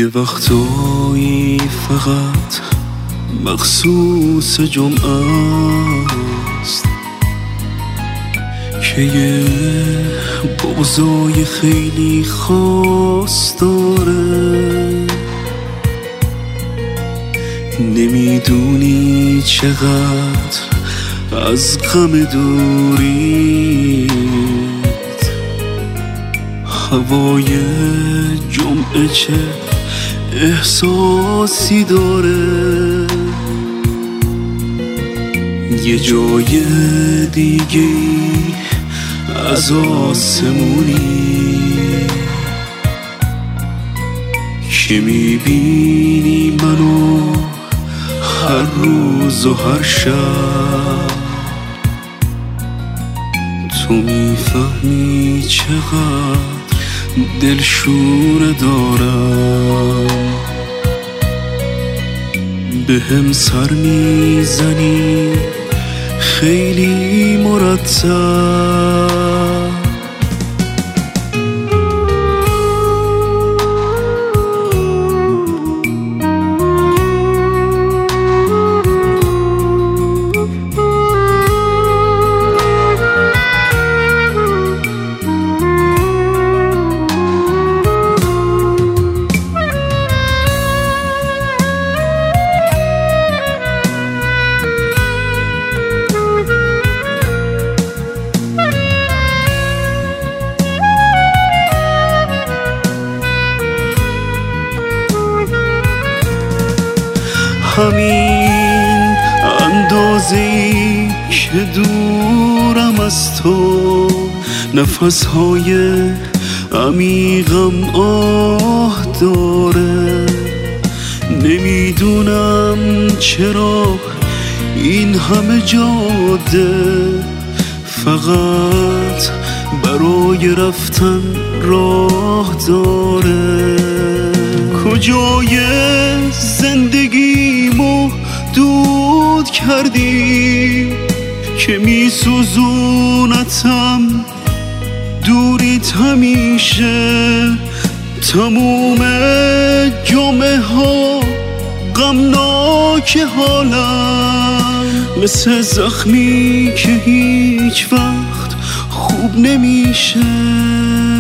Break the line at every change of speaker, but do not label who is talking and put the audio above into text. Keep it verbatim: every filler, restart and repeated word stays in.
یه وقتایی فقط مخصوص جمعه است که یه بغضای خیلی خاص داره. نمیدونی چقدر از غم دوریت هوای جمعه چه احساسی داره. یه جای دیگه از آسمونی که میبینی منو هر روز و هر شب. تو میفهمی چقدر دلشوره دارم، به هم سر میزنی خیلی مرتب. همین اندازه‌ای که دورم از تو، نفس‌های عمیقم آه داره. نمیدونم چرا این همه جاده فقط برای رفتن راه داره. کجای زندگیمو دود کردی که می سوزونتم دوریت همیشه. تموم جمعه ها غمناک حالم، مثل زخمی که هیچ وقت خوب نمیشه.